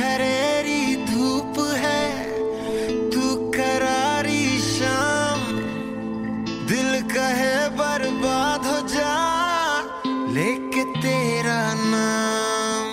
छरेरी धूप है, तू करारी शाम, दिल कहे बर्बाद हो जा लेके तेरा नाम।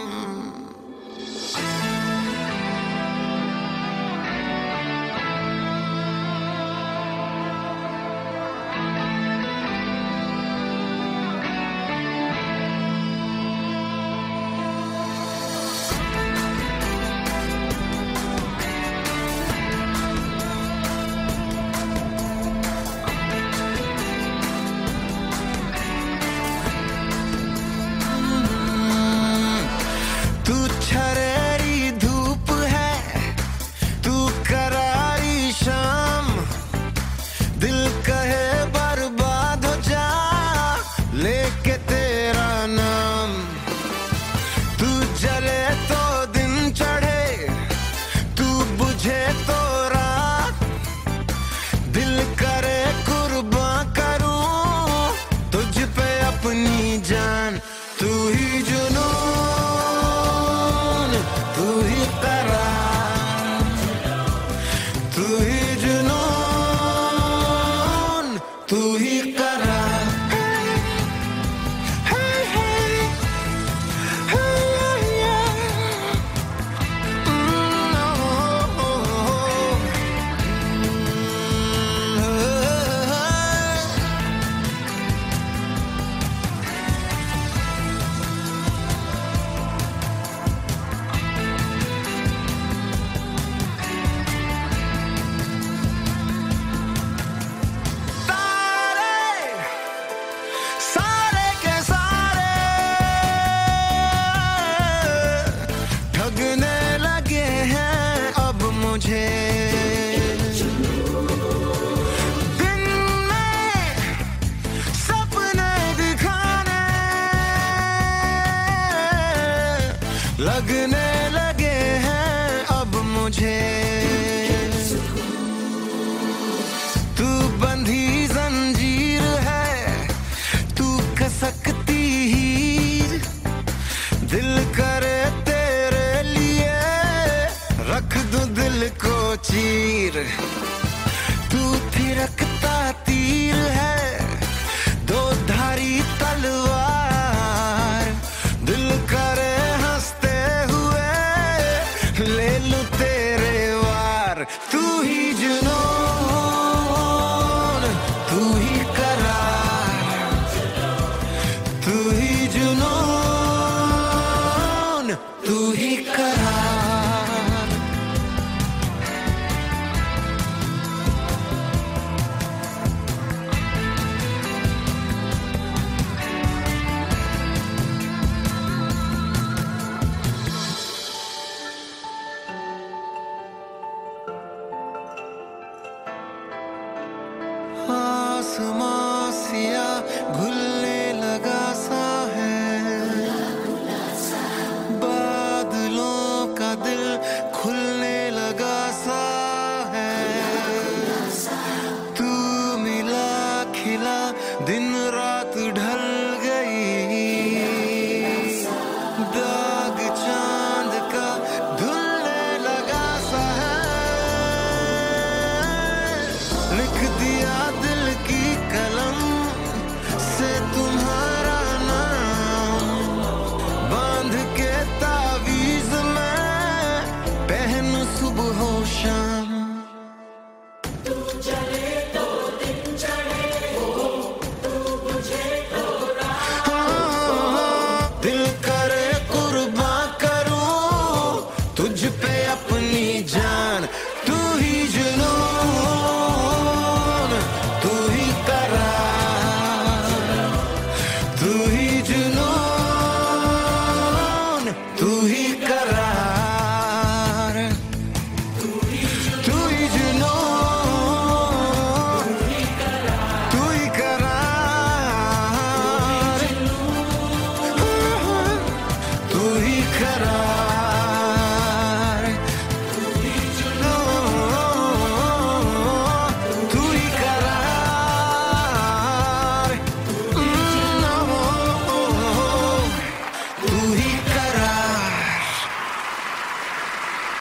तू छरेरी धूप है, तू करारी शाम, दिल कहे बर्बाद हो जा लेके तेरा नाम। तू जले तो दिन चढ़े, तू बुझे तो रात, दिल करे कुर्बान करूं तुझ पे अपनी जान। तू ही जुनून, तू ही करार, तू ही जुनून, तू ही करार। Hey, hey, hey, yeah, yeah. Oh, oh, oh. सारे के सारे ठगने लगे हैं अब मुझे। दिन में सपने दिखाने लगने लगे हैं अब मुझे। तू बंधी जंजीर है, तू कसकती हीर, दिल करे तेरे लिए रख दूं दिल को चीर। तू थिरकता तीर है, दो धारी तलवार, दिल करे हंसते हुए ले लूं तेरे वार। तू ही जुनून, तू ही करार, तू ही जुनून, तू ही करार। आसमां सिया घुलने लगा सा है, बादलों का दिल खुलने लगा सा है। तू मिला खिला दिन रात ढल गई,